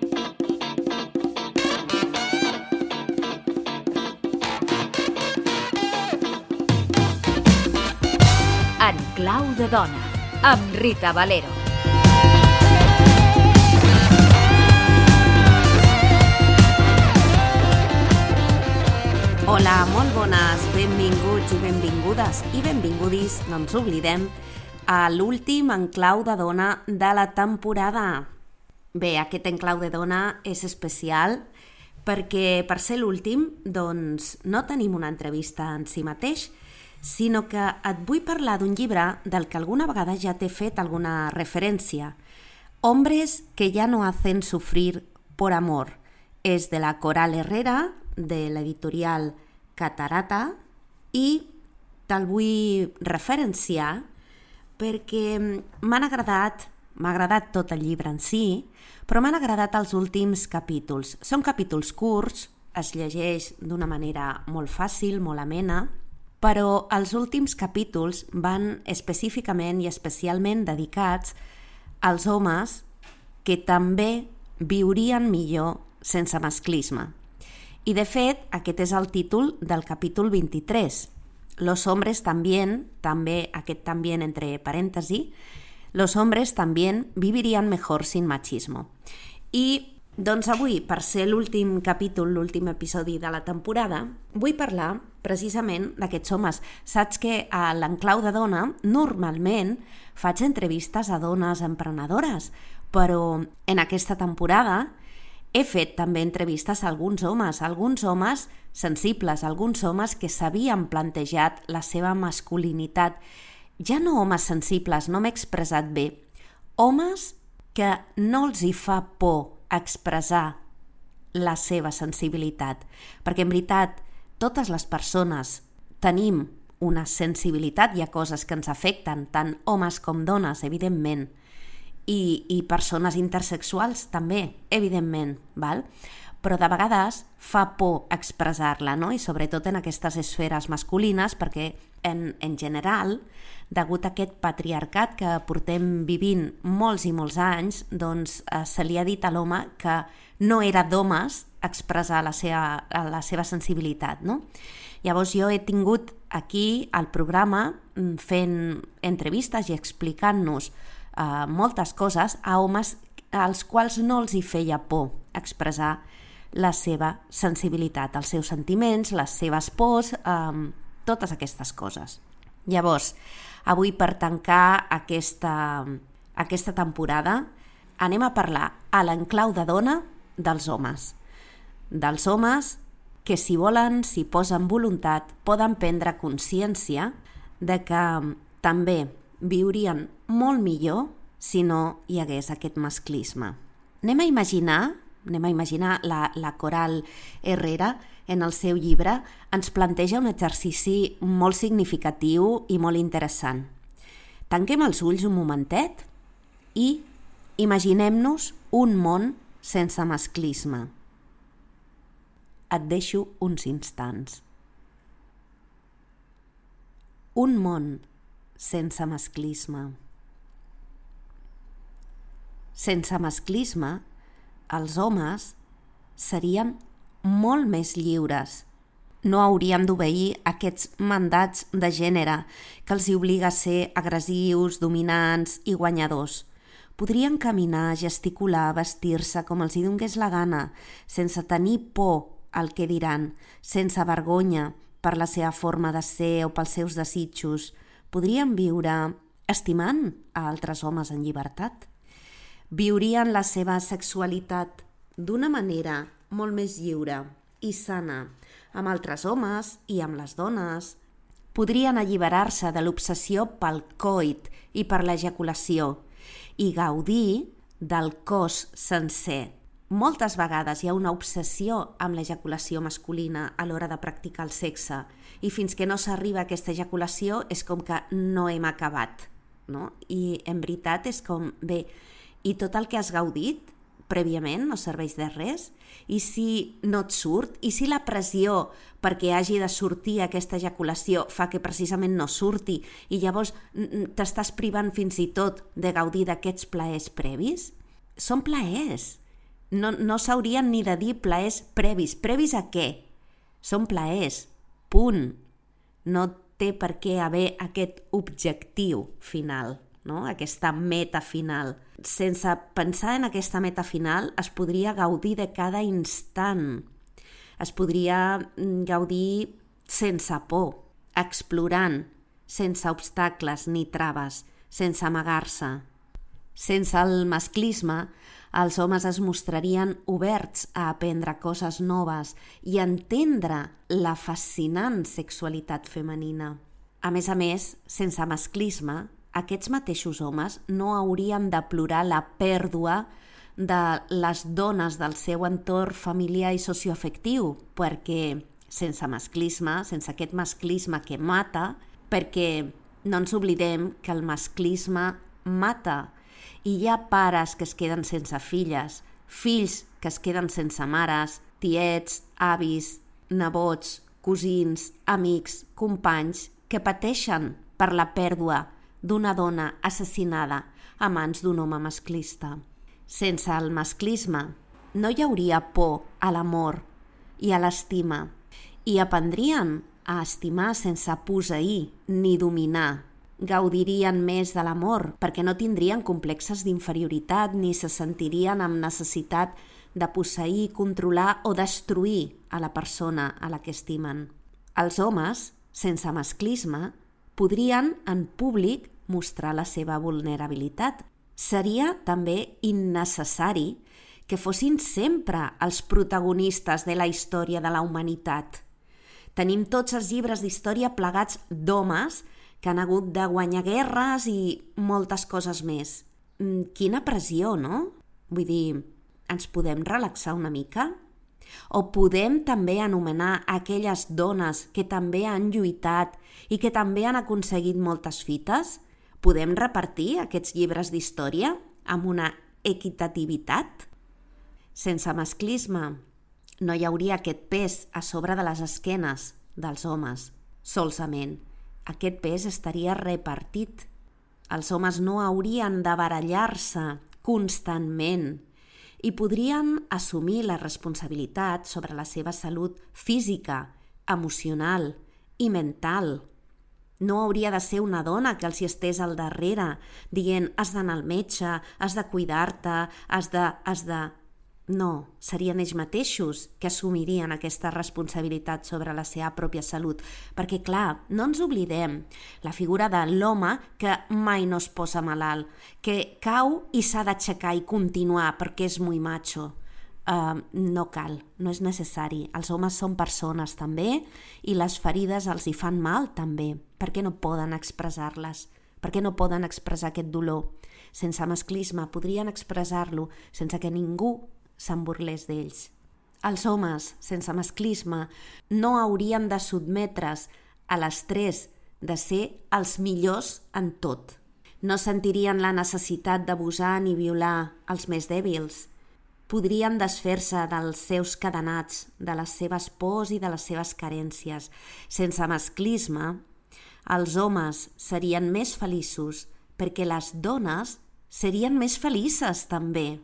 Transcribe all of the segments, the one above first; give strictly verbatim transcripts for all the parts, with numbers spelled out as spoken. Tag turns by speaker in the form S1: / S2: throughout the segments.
S1: En clau de dona, amb Rita Valero.
S2: Hola, molt bones, benvinguts i benvingudes i benvingudis, no ens oblidem, a l'últim En clau de dona de la temporada. Bé, aquest En clau de dona és especial perquè per ser l'últim, doncs, no tenim una entrevista en si mateix, sinó que et vull parlar d'un llibre del que alguna vegada ja t'he fet alguna referència. Hombres que ya no hacen sufrir por amor. És de la Coral Herrera, de l'editorial Catarata, i te'l vull referenciar perquè m'han agradat, m'ha agradat tot el llibre en si, però m'han agradat els últims capítols. Són capítols curts, es llegeix d'una manera molt fàcil, molt amena, però els últims capítols van específicament i especialment dedicats als homes que també viurien millor sense masclisme. I de fet, aquest és el títol del capítol vint-i-tres. Los hombres también, també, aquest también entre parèntesi, los hombres también vivirían mejor sin machismo. I doncs avui, per ser l'últim capítol, l'últim episodi de la temporada, vull parlar precisament d'aquests homes. Saps que a l'Enclau de Dona normalment faig entrevistes a dones emprenedores, però en aquesta temporada he fet també entrevistes a alguns homes, alguns homes sensibles, alguns homes que s'havien plantejat la seva masculinitat. Ja no homes sensibles, no m'he expressat bé. Homes que no els hi fa por expressar la seva sensibilitat, perquè en veritat totes les persones tenim una sensibilitat, hi ha coses que ens afecten, tant homes com dones, evidentment, i, i persones intersexuals també, evidentment, val? Però de vegades fa por expressar-la, no? I sobretot en aquestes esferes masculines, perquè en, en general, degut a aquest patriarcat que portem vivint molts i molts anys, doncs eh, se li ha dit a l'home que no era d'homes expressar la seva, la seva sensibilitat, no? Llavors jo he tingut aquí al programa fent entrevistes i explicant-nos eh, moltes coses a homes als quals no els hi feia por expressar la seva sensibilitat, els seus sentiments, les seves pors, eh, totes aquestes coses. Llavors, avui per tancar aquesta, aquesta temporada anem a parlar a l'Enclau de Dona dels homes. Dels homes que si volen, si posen voluntat, poden prendre consciència de que també viurien molt millor si no hi hagués aquest masclisme. Anem a imaginar, anem a imaginar la, la Coral Herrera en el seu llibre ens planteja un exercici molt significatiu i molt interessant. Tanquem els ulls un momentet i imaginem-nos un món sense masclisme. Et deixo uns instants. Un món sense masclisme. Sense masclisme, els homes serien molt més lliures. No haurien d'obeir aquests mandats de gènere que els hi obliga a ser agressius, dominants i guanyadors. Podrien caminar, gesticular, vestir-se com els hi donés la gana, sense tenir por al que diran, sense vergonya per la seva forma de ser o pels seus desitjos. Podrien viure estimant a altres homes en llibertat. Viurien la seva sexualitat d'una manera molt més lliure i sana amb altres homes i amb les dones. Podrien alliberar-se de l'obsessió pel coit i per l'ejaculació i gaudir del cos sencer. Moltes vegades hi ha una obsessió amb l'ejaculació masculina a l'hora de practicar el sexe i fins que no s'arriba a aquesta ejaculació és com que no hem acabat, no? I en veritat és com, bé, i tot el que has gaudit prèviament no serveix de res? I si no et surt? I si la pressió perquè hagi de sortir aquesta ejaculació fa que precisament no surti i llavors t'estàs privant fins i tot de gaudir d'aquests plaers previs? Són plaers no, no s'haurien ni de dir plaers previs. Previs a què? Són plaers, punt. No té per què haver aquest objectiu final, no? Aquesta meta final. Sense pensar en aquesta meta final es podria gaudir de cada instant. Es podria gaudir sense por, explorant, sense obstacles ni traves, sense amagar-se. Sense el masclisme, els homes es mostrarien oberts a aprendre coses noves i entendre la fascinant sexualitat femenina. A més a més, sense masclisme, aquests mateixos homes no haurien de plorar la pèrdua de les dones del seu entorn familiar i socioafectiu, perquè sense masclisme, sense aquest masclisme que mata, perquè no ens oblidem que el masclisme mata. I hi ha pares que es queden sense filles, fills que es queden sense mares, tiets, avis, nebots, cosins, amics, companys, que pateixen per la pèrdua d'una dona assassinada a mans d'un home masclista. Sense el masclisme no hi hauria por a l'amor i a l'estima, i aprendrien a estimar sense posseir ni dominar. Gaudirien més de l'amor perquè no tindrien complexes d'inferioritat ni se sentirien amb necessitat de posseir, controlar o destruir a la persona a la que estimen. Els homes, sense masclisme, podrien en públic mostrar la seva vulnerabilitat. Seria també innecessari que fossin sempre els protagonistes de la història de la humanitat. Tenim tots els llibres d'història plegats d'homes que han hagut de guanyar guerres i moltes coses més. Quina pressió, no? Vull dir, ens podem relaxar una mica? O podem també anomenar aquelles dones que també han lluitat i que també han aconseguit moltes fites? Podem repartir aquests llibres d'història amb una equitativitat? Sense masclisme no hi hauria aquest pes a sobre de les esquenes dels homes, solament. Aquest pes estaria repartit. Els homes no haurien de barallar-se constantment i podrien assumir la responsabilitat sobre la seva salut física, emocional i mental. No hauria de ser una dona que els hi estés al darrere dient has d'anar al metge, has de cuidar-te, has de... Has de... No, serien ells mateixos que assumirien aquesta responsabilitat sobre la seva pròpia salut. Perquè, clar, no ens oblidem la figura de l'home que mai no es posa malalt, que cau i s'ha d'aixecar i continuar perquè és muy macho. Uh, no cal, no és necessari. Els homes són persones també i les ferides els hi fan mal també. Per què no poden expressar-les? Per què no poden expressar aquest dolor? Sense masclisme podrien expressar-lo sense que ningú se'n burlés d'ells. Els homes, sense masclisme, no haurien de sotmetre's a l'estrès de ser els millors en tot. No sentirien la necessitat d'abusar ni violar els més dèbils. Podrien desfer-se dels seus cadenats, de les seves pors i de les seves carències. Sense masclisme, els homes serien més feliços perquè les dones serien més felices també.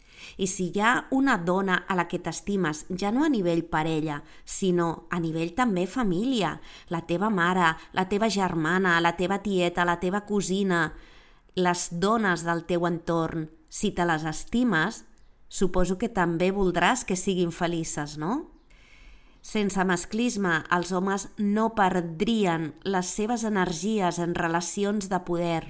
S2: I si hi ha una dona a la que t'estimes, ja no a nivell parella, sinó a nivell també família, la teva mare, la teva germana, la teva tieta, la teva cosina, les dones del teu entorn, si te les estimes, suposo que també voldràs que siguin felices, no? Sense masclisme, els homes no perdrien les seves energies en relacions de poder.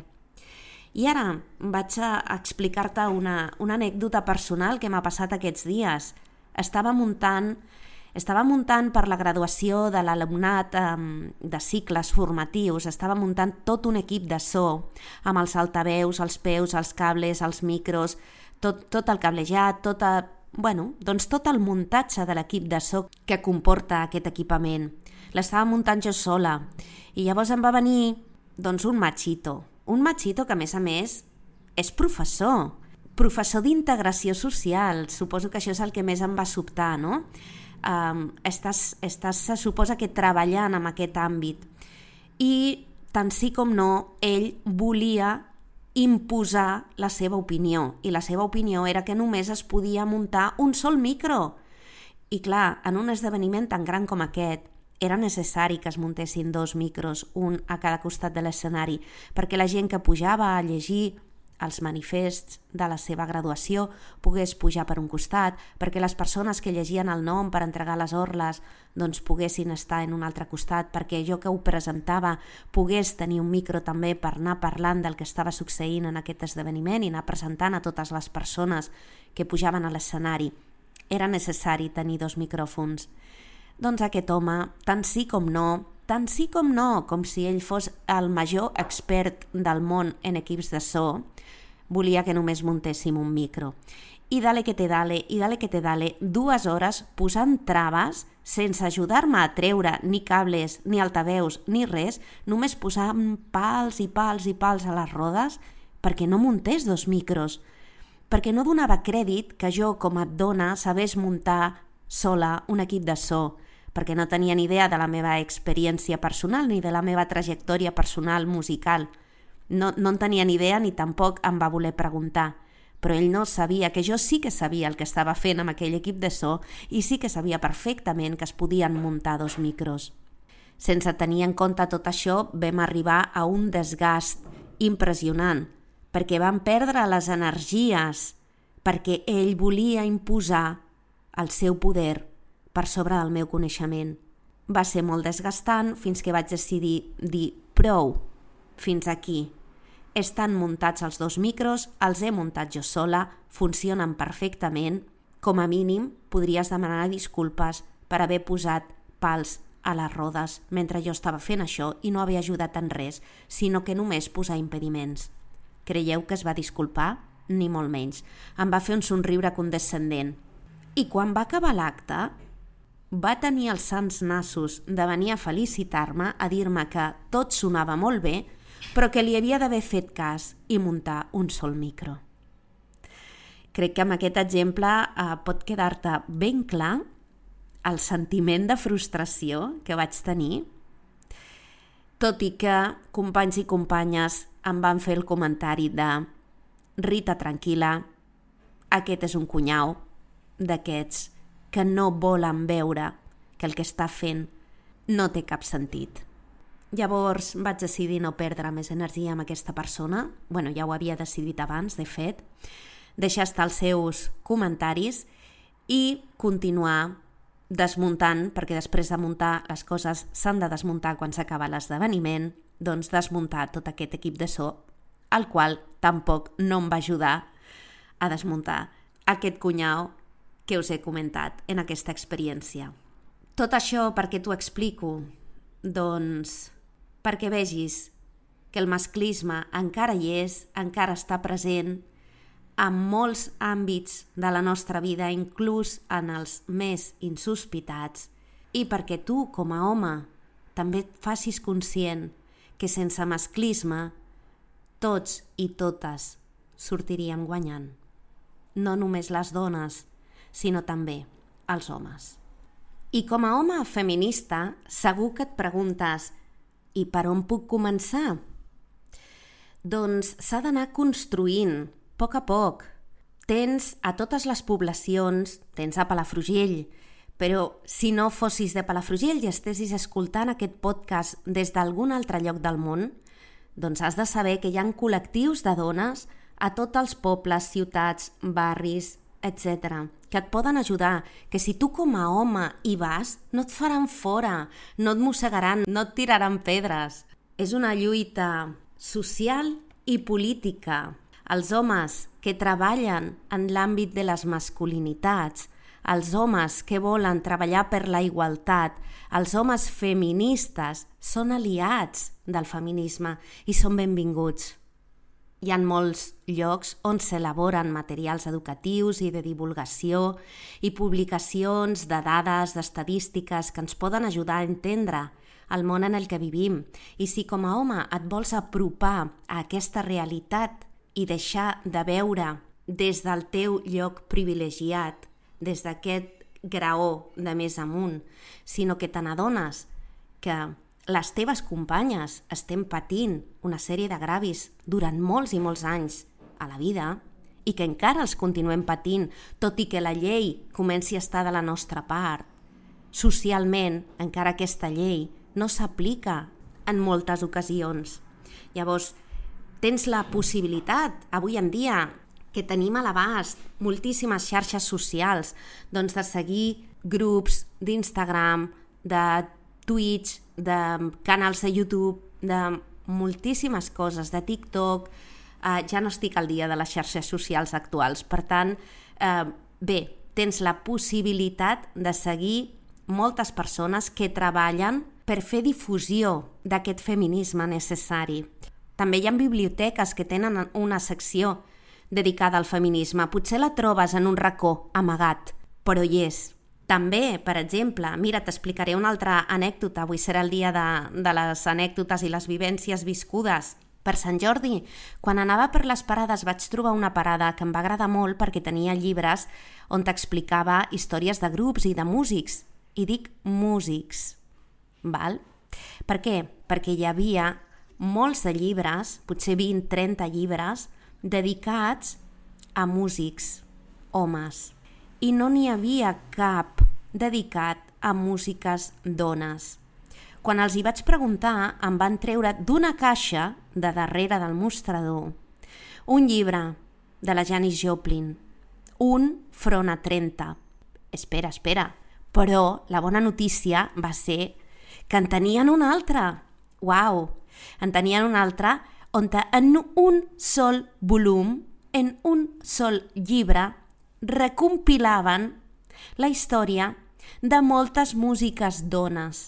S2: I ara vaig a explicar-te una, una anècdota personal que m'ha passat aquests dies. Estava muntant, estava muntant per la graduació de l'alumnat um, de cicles formatius, estava muntant tot un equip de so, amb els altaveus, els peus, els cables, els micros, tot, tot el cablejat, tot, a, bueno, doncs tot el muntatge de l'equip de so que comporta aquest equipament. L'estava muntant jo sola i llavors em va venir doncs, un machito, Un machito que, a més a més, és professor, professor d'integració social. Suposo que això és el que més em va sobtar, no? Um, estàs, estàs, se suposa que treballant en aquest àmbit. I tant sí com no, ell volia imposar la seva opinió, i la seva opinió era que només es podia muntar un sol micro. I clar, en un esdeveniment tan gran com aquest, era necessari que es muntessin dos micros, un a cada costat de l'escenari, perquè la gent que pujava a llegir els manifests de la seva graduació pogués pujar per un costat, perquè les persones que llegien el nom per entregar les orles doncs poguessin estar en un altre costat, perquè jo que ho presentava pogués tenir un micro també per anar parlant del que estava succeint en aquest esdeveniment i anar presentant a totes les persones que pujaven a l'escenari. Era necessari tenir dos micròfons. Doncs aquest home, tant sí com no, tant sí com no, com si ell fos el major expert del món en equips de so, volia que només muntéssim un micro. I dale que te dale, i dale que te dale, dues hores posant traves sense ajudar-me a treure ni cables, ni altaveus, ni res, només posant pals i pals i pals a les rodes perquè no muntés dos micros, perquè no donava crèdit que jo, com a dona, sabés muntar sola un equip de so, perquè no tenia ni idea de la meva experiència personal ni de la meva trajectòria personal musical. No, no en tenia ni idea ni tampoc em va voler preguntar, però ell no sabia que jo sí que sabia el que estava fent amb aquell equip de so i sí que sabia perfectament que es podien muntar dos micros. Sense tenir en compte tot això, vam arribar a un desgast impressionant, perquè vam perdre les energies, perquè ell volia imposar el seu poder per sobre del meu coneixement. Va ser molt desgastant fins que vaig decidir dir prou, fins aquí. Estan muntats els dos micros, els he muntat jo sola, funcionen perfectament. Com a mínim, podries demanar disculpes per haver posat pals a les rodes mentre jo estava fent això i no havia ajudat en res, sinó que només posar impediments. Creieu que es va disculpar? Ni molt menys. Em va fer un somriure condescendent. I quan va acabar l'acte, va tenir els sants nassos de venir a felicitar-me, a dir-me que tot sonava molt bé, però que li havia d'haver fet cas i muntar un sol micro. Crec que amb aquest exemple eh, pot quedar-te ben clar el sentiment de frustració que vaig tenir, tot i que companys i companyes em van fer el comentari de Rita, tranquil·la, aquest és un cunyau d'aquests que no volen veure que el que està fent no té cap sentit. Llavors vaig decidir no perdre més energia amb aquesta persona, bueno, ja ho havia decidit abans, de fet, deixar estar els seus comentaris i continuar desmuntant, perquè després de muntar les coses s'han de desmuntar quan s'acaba l'esdeveniment, doncs desmuntar tot aquest equip de so, el qual tampoc no em va ajudar a desmuntar aquest cunyau que us he comentat en aquesta experiència. Tot això per què t'ho explico? Doncs perquè vegis que el masclisme encara hi és, encara està present en molts àmbits de la nostra vida, inclús en els més insospitats, i perquè tu, com a home, també et facis conscient que sense masclisme tots i totes sortiríem guanyant. No només les dones, sinó també els homes. I com a home feminista, segur que et preguntes i per on puc començar? Doncs s'ha d'anar construint, a poc a poc. Tens a totes les poblacions, tens a Palafrugell, però si no fossis de Palafrugell i estessis escoltant aquest podcast des d'algun altre lloc del món, doncs has de saber que hi ha col·lectius de dones a tots els pobles, ciutats, barris, etcètera, que et poden ajudar, que si tu com a home hi vas, no et faran fora, no et mossegaran, no et tiraran pedres. És una lluita social i política. Els homes que treballen en l'àmbit de les masculinitats, els homes que volen treballar per la igualtat, els homes feministes són aliats del feminisme i són benvinguts. Hi ha molts llocs on s'elaboren materials educatius i de divulgació i publicacions de dades, d'estadístiques que ens poden ajudar a entendre el món en el que vivim. I si com a home et vols apropar a aquesta realitat i deixar de veure des del teu lloc privilegiat, des d'aquest graó de més amunt, sinó que te n'adones que les teves companyes estem patint una sèrie de gravis durant molts i molts anys a la vida i que encara els continuem patint, tot i que la llei comenci a estar de la nostra part, socialment encara aquesta llei no s'aplica en moltes ocasions. Llavors, tens la possibilitat, avui en dia, que tenim a l'abast moltíssimes xarxes socials, doncs de seguir grups d'Instagram, de Twitch, de canals de YouTube, de moltíssimes coses, de TikTok. Uh, ja no estic al dia de les xarxes socials actuals. Per tant, uh, bé, tens la possibilitat de seguir moltes persones que treballen per fer difusió d'aquest feminisme necessari. També hi ha biblioteques que tenen una secció dedicada al feminisme. Potser la trobes en un racó amagat, però hi és. També, per exemple, mira, t'explicaré una altra anècdota. Avui serà el dia de, de les anècdotes i les vivències viscudes. Per Sant Jordi, quan anava per les parades, vaig trobar una parada que em va agradar molt perquè tenia llibres on t'explicava històries de grups i de músics. I dic músics, val? Per què? Perquè hi havia molts de llibres, potser vint a trenta llibres, dedicats a músics, homes. I no n'hi havia cap dedicat a músiques dones. Quan els hi vaig preguntar, em van treure d'una caixa de darrere del mostrador un llibre de la Janis Joplin, un front a trenta. Espera, espera, però la bona notícia va ser que en tenien un altre. Uau! En tenien un altre on en un sol volum, en un sol llibre, recompilaven la història de moltes músiques dones.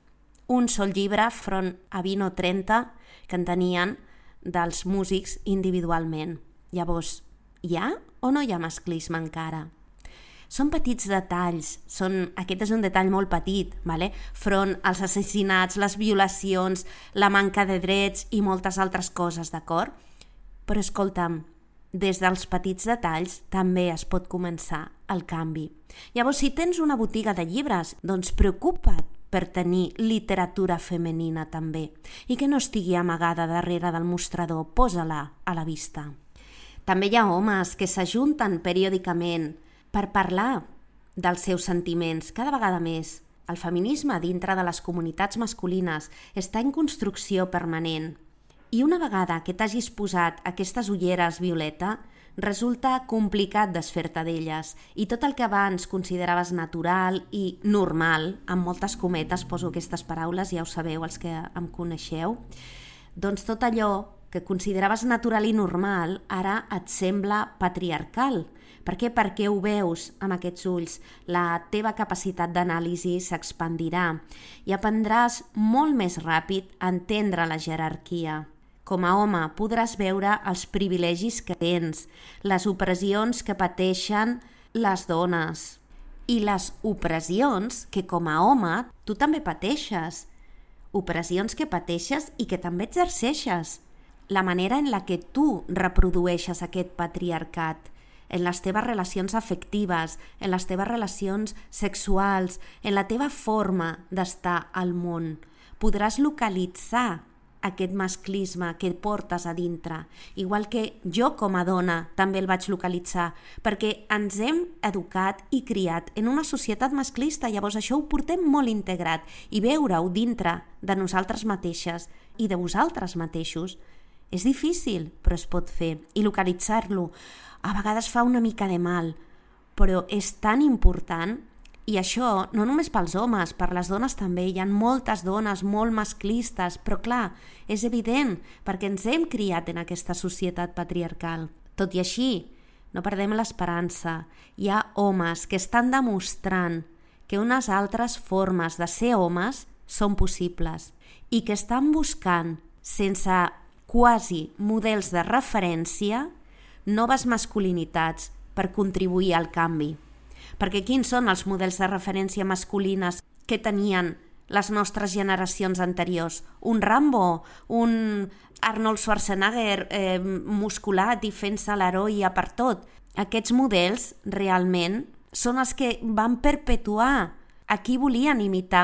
S2: Un sol llibre front a vint o trenta que en tenien dels músics individualment. Llavors, hi ha o no hi ha masclisme encara? Són petits detalls, són, aquest és un detall molt petit, vale? Front als assassinats, les violacions, la manca de drets i moltes altres coses, d'acord? Però escolta'm, des dels petits detalls també es pot començar el canvi. Llavors, si tens una botiga de llibres, doncs preocupa't per tenir literatura femenina també i que no estigui amagada darrere del mostrador, posa-la a la vista. També hi ha homes que s'ajunten periòdicament per parlar dels seus sentiments cada vegada més. El feminisme dintre de les comunitats masculines està en construcció permanent. I una vegada que t'hagis posat aquestes ulleres, Violeta, resulta complicat desfer-te d'elles i tot el que abans consideraves natural i normal, amb moltes cometes poso aquestes paraules, ja ho sabeu els que em coneixeu, doncs tot allò que consideraves natural i normal ara et sembla patriarcal. Per què? Perquè ho veus amb aquests ulls. La teva capacitat d'anàlisi s'expandirà i aprendràs molt més ràpid a entendre la jerarquia. Com a home podràs veure els privilegis que tens, les opressions que pateixen les dones i les opressions que com a home tu també pateixes. Opressions que pateixes i que també exerceixes. La manera en la que tu reprodueixes aquest patriarcat, en les teves relacions afectives, en les teves relacions sexuals, en la teva forma d'estar al món. Podràs localitzar aquest masclisme que portes a dintre, igual que jo com a dona també el vaig localitzar, perquè ens hem educat i criat en una societat masclista, llavors això ho portem molt integrat i veure-ho dintre de nosaltres mateixes i de vosaltres mateixos és difícil, però es pot fer, i localitzar-lo a vegades fa una mica de mal, però és tan important. I això no només pels homes, per les dones també. Hi ha moltes dones molt masclistes, però clar, és evident, perquè ens hem criat en aquesta societat patriarcal. Tot i així, no perdem l'esperança. Hi ha homes que estan demostrant que unes altres formes de ser homes són possibles i que estan buscant, sense quasi models de referència, noves masculinitats per contribuir al canvi. Perquè quins són els models de referència masculines que tenien les nostres generacions anteriors? Un Rambo, un Arnold Schwarzenegger eh, musculat i fent-se l'heroia per tot. Aquests models realment són els que van perpetuar a qui volien imitar,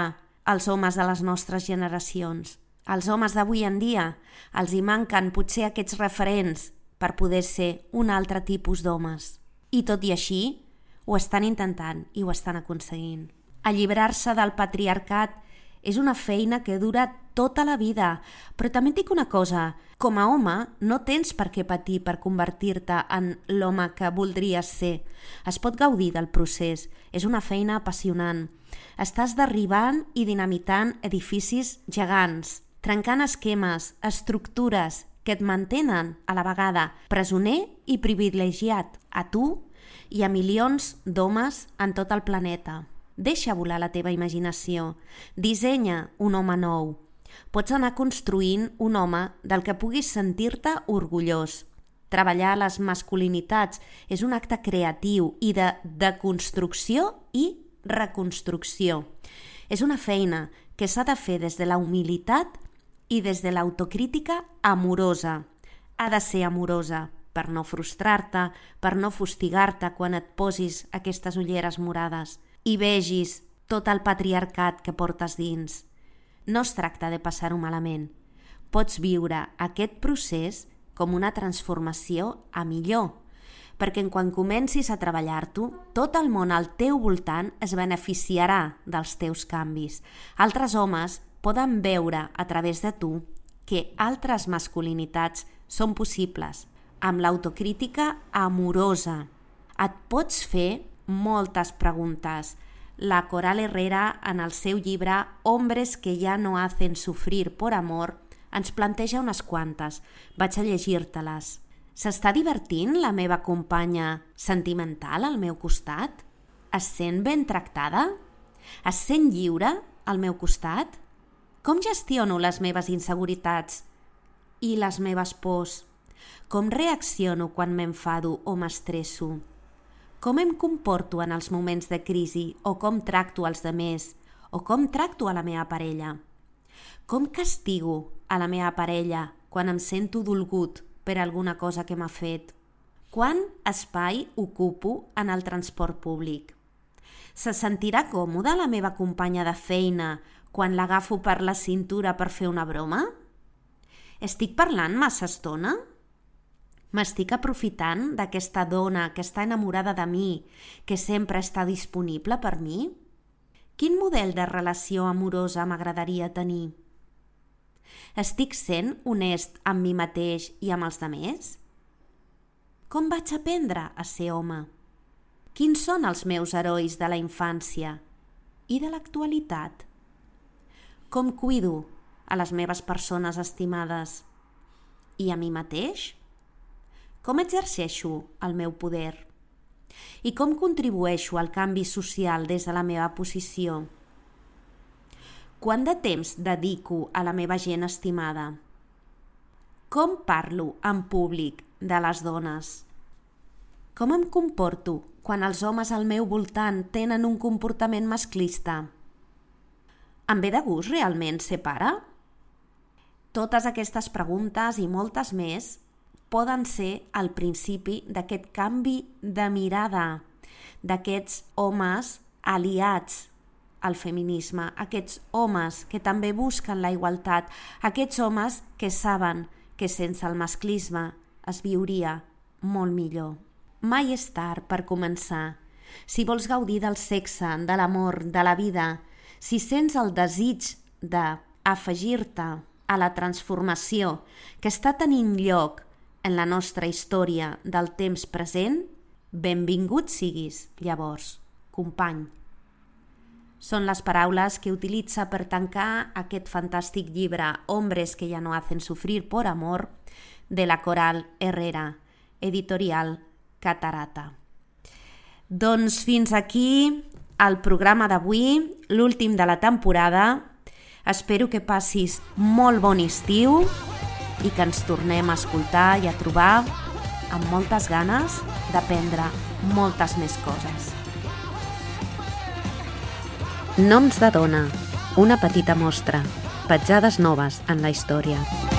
S2: als homes de les nostres generacions. Als homes d'avui en dia els hi manquen potser aquests referents per poder ser un altre tipus d'homes. I tot i així, ho estan intentant i ho estan aconseguint. Alliberar-se del patriarcat és una feina que dura tota la vida, però també et dic una cosa, com a home no tens per què patir per convertir-te en l'home que voldries ser. Es pot gaudir del procés, és una feina apassionant. Estàs derribant i dinamitant edificis gegants, trencant esquemes, estructures que et mantenen a la vegada presoner i privilegiat a tu i a milions d'homes en tot el planeta. Deixa volar la teva imaginació, dissenya un home nou. Pots anar construint un home del que puguis sentir-te orgullós. Treballar les masculinitats és un acte creatiu i de deconstrucció i reconstrucció. És una feina que s'ha de fer des de la humilitat i des de l'autocrítica amorosa. Ha de ser amorosa per no frustrar-te, per no fustigar-te quan et posis aquestes ulleres morades i vegis tot el patriarcat que portes dins. No es tracta de passar-ho malament. Pots viure aquest procés com una transformació a millor, perquè quan comencis a treballar-t'ho, tot el món al teu voltant es beneficiarà dels teus canvis. Altres homes poden veure a través de tu que altres masculinitats són possibles, amb l'autocrítica amorosa. Et pots fer moltes preguntes. La Coral Herrera, en el seu llibre Hombres que ya no hacen sufrir por amor, ens planteja unes quantes. Vaig a llegir-te-les. S'està divertint la meva companya sentimental al meu costat? Es sent ben tractada? Es sent lliure al meu costat? Com gestiono les meves inseguretats i les meves pors? Com reacciono quan m'enfado o m'estresso? Com em comporto en els moments de crisi o com tracto els demés o com tracto a la meva parella? Com castigo a la meva parella quan em sento dolgut per alguna cosa que m'ha fet? Quant espai ocupo en el transport públic? Se sentirà còmoda la meva companya de feina quan l'agafo per la cintura per fer una broma? Estic parlant massa estona? M'estic aprofitant d'aquesta dona que està enamorada de mi, que sempre està disponible per mi? Quin model de relació amorosa m'agradaria tenir? Estic sent honest amb mi mateix i amb els demés? Com vaig aprendre a ser home? Quins són els meus herois de la infància i de l'actualitat? Com cuido a les meves persones estimades i a mi mateix? Com exerceixo el meu poder? I com contribueixo al canvi social des de la meva posició? Quant de temps dedico a la meva gent estimada? Com parlo en públic de les dones? Com em comporto quan els homes al meu voltant tenen un comportament masclista? Em ve de gust realment ser pare? Totes aquestes preguntes i moltes més poden ser el principi d'aquest canvi de mirada, d'aquests homes aliats al feminisme, aquests homes que també busquen la igualtat, aquests homes que saben que sense el masclisme es viuria molt millor. Mai és tard per començar. Si vols gaudir del sexe, de l'amor, de la vida, si sents el desig d'afegir-te a la transformació que està tenint lloc en la nostra història del temps present, benvingut siguis, llavors, company. Són les paraules que utilitza per tancar aquest fantàstic llibre Hombres que ya no hacen sufrir por amor de la Coral Herrera, editorial Catarata. Doncs fins aquí el programa d'avui, l'últim de la temporada. Espero que passis molt bon estiu i que ens tornem a escoltar i a trobar amb moltes ganes d'aprendre moltes més coses. Noms de dona, una petita mostra, petjades noves en la història.